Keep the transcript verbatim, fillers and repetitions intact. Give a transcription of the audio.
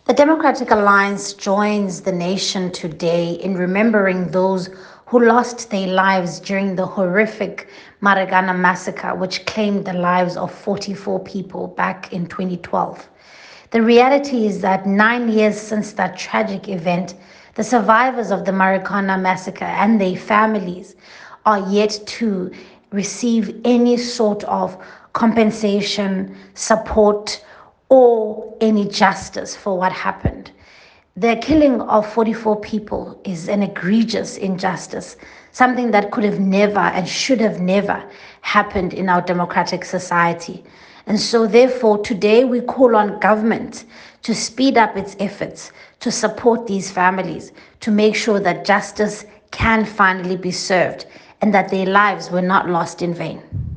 The Democratic Alliance joins the nation today in remembering those who lost their lives during the horrific Marikana massacre, which claimed the lives of forty-four people back in twenty twelve. The reality is that nine years since that tragic event, the survivors of the Marikana massacre and their families are yet to receive any sort of compensation, support, or any justice for what happened. The killing of forty-four people is an egregious injustice, something that could have never and should have never happened in our democratic society. And so, therefore, today we call on government to speed up its efforts to support these families, to make sure that justice can finally be served and that their lives were not lost in vain.